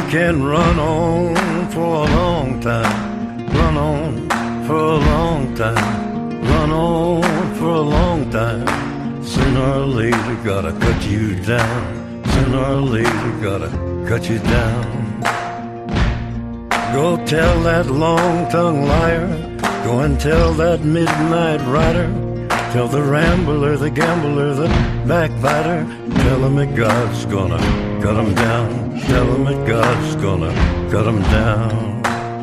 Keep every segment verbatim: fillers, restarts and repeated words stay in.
can run on for a long time, run on for a long time, run on for a long time. Sooner or later gotta cut you down, sooner or later gotta cut you down. Go tell that long-tongued liar, go and tell that midnight rider, tell the rambler, the gambler, the backbiter, tell him that God's gonna cut him down, tell him that God's gonna cut him down.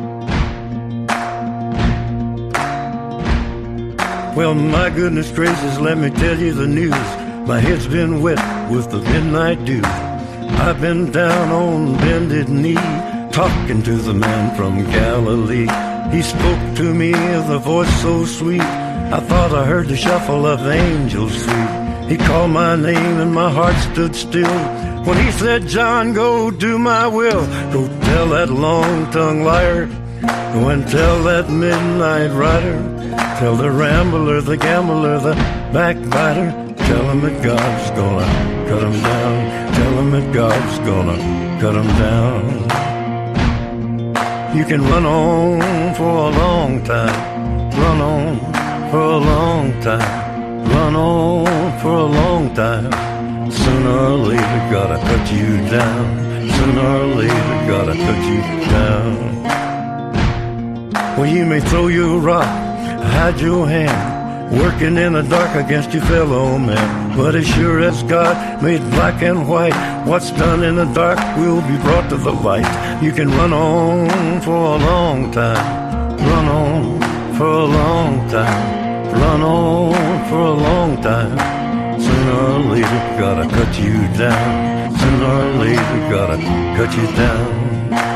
Well, my goodness gracious, let me tell you the news. My head's been wet with the midnight dew. I've been down on bended knee, talking to the man from Galilee. He spoke to me with a voice so sweet, I thought I heard the shuffle of angels sweet. He called my name and my heart stood still when he said, John, go do my will. Go tell that long-tongued liar, go and tell that midnight rider, tell the rambler, the gambler, the backbiter, tell him that God's gonna cut him down, tell him that God's gonna cut him down. You can run on for a long time, run on for a long time, run on for a long time. Sooner or later gotta cut you down, sooner or later gotta cut you down. Well, you may throw your rock, hide your hand, working in the dark against your fellow man, but as sure as God made black and white, what's done in the dark will be brought to the light. You can run on for a long time, run on for a long time, run on for a long time. Sooner or later gotta cut you down, sooner or later gotta cut you down.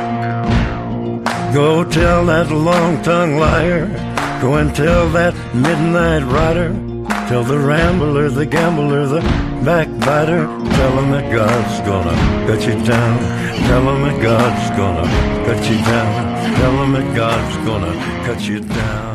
Go tell that long-tongued liar, go and tell that midnight rider, tell the rambler, the gambler, the backbiter, tell him that God's gonna cut you down, tell him that God's gonna cut you down, tell him that God's gonna cut you down.